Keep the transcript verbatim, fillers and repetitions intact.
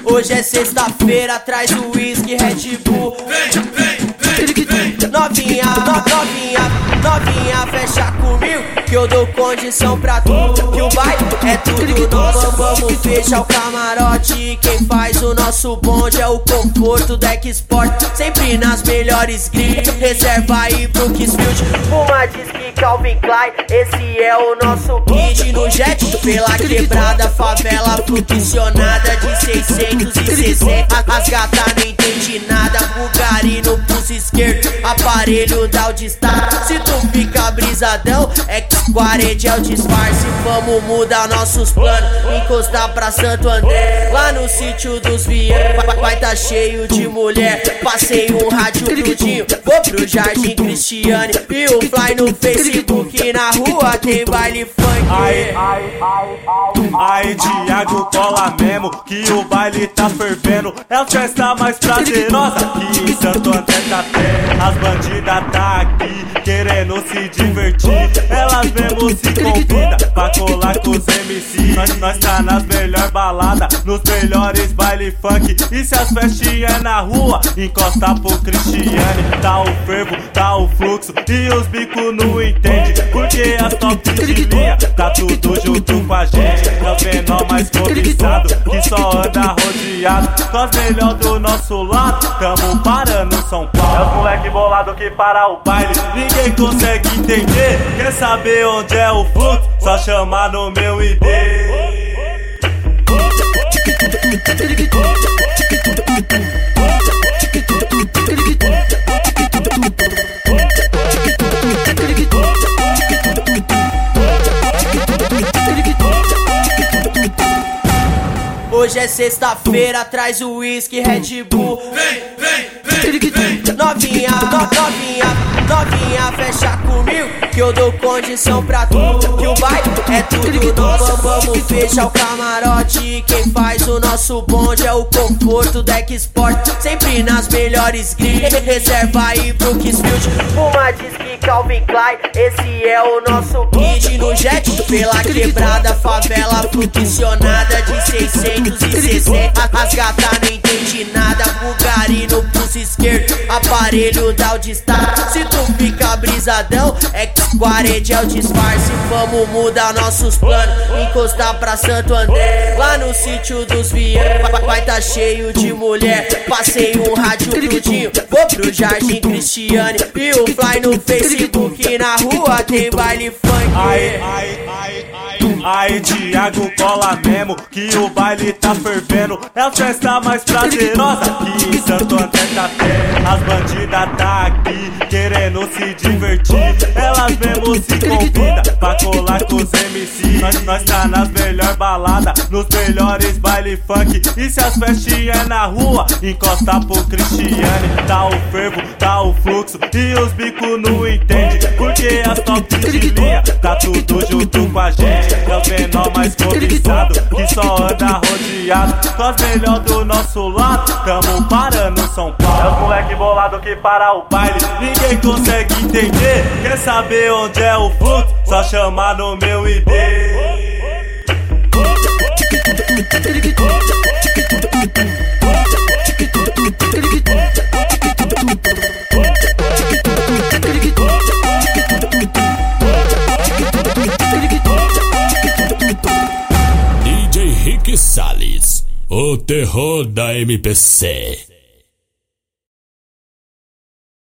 Hoje é sexta-feira, traz o whisky, Red Bull. Vem, vem, vem, vem. Novinha, no, novinha, novinha, fecha comigo que eu dou condição pra tu. Que o baile é tudo nosso. Vamos fechar o camarote. Quem faz o nosso bonde é o conforto da Export. Sempre nas melhores grilhas. Reserva aí pro Kissfield. Uma disque Calvin Klein. Esse é o nosso kit no jet. Pela quebrada, favela flutcionada de seiscentos e sessenta. As gatas não entendem nada. Bugari no pulso esquerdo. Aparelho da Audistar. Se tu fica brisadão, X quarenta é o disfarce. Vamos mudar nossos planos. Encostar pra Santo André. Lá no sítio dos Vian. Vai tá cheio de mulher. Passei um rádio pro Dinho. Vou pro Jardim Cristiane. E o Fly no Facebook. Na rua tem baile funk. Aí, aí, aí, aí, Thiago, cola mesmo que o baile tá fervendo. É a festa mais prazerosa que em Santo André tá tendo. As bandidas tá aqui querendo se divertir. Elas mesmo se convidam pra colar com os M C. Nós, nós tá nas melhores baladas, nos melhores baile funk. E se as festinhas é na rua, encosta pro Cristiane. Tá o fervo, tá o fluxo e os bicos não entendem. Porque as top de linha tá tudo junto com a gente. É o menor mais cobiçado que só anda rodeado com as melhores do nosso lado. Tamo parando São Paulo. É os moleque bolado que para o baile, ninguém consegue entender. Quer saber onde é o fluxo? Só chamar no meu I D. Hoje é sexta-feira, traz o whisky, Red Bull. Vem, vem, vem, vem. Novinha, no, novinha, novinha, fecha comigo que eu dou condição pra tu. Que o baile é tudo nosso. Vamos fechar o camarote. Quem faz o nosso bonde é o conforto da Export. Sempre nas melhores grilhas. Reserva aí pro Kissfield. Uma disque Calvin Klein. Esse é o nosso kit no jet. Pela quebrada, favela flutcionada de seiscentos e sessenta. As gatas não entendem nada. Bugari no pulso esquerdo. Aparelho da Audistar. Se tu fica brisadão, X quarenta é o disfarce. Vamos mudar nossos planos. Encostar pra Santo André. Lá no sítio dos Vian. Vai tá cheio de mulher. Passei um rádio pro Dinho. Vou pro Jardim Cristiane. E o Fly no Facebook. Na rua tem baile funk. Aí, aí, aí, aí, aí, Thiago, cola mesmo que o baile tá fervendo. É a festa mais prazerosa que em Santo André tá tendo. As bandidas tá aqui querendo se divertir. Elas mesmo se convidam pra colar com os M C. Nós, nós tá nas melhores baladas, nos melhores baile funk. E se as festinhas é na rua, encosta pro Cristiane. Tá o fervo, tá o fluxo e os bicos não entendem. Porque as top de linha tá tudo junto com a gente. É o menor mais cobiçado que só anda rodeado com as melhores do nosso lado. Tamo parando São Paulo. É os moleque bolado que para o baile, ninguém consegue entender. Quer saber onde é o fluxo? Só chamar no meu I D. D J Rick Salles, o terror da M P C.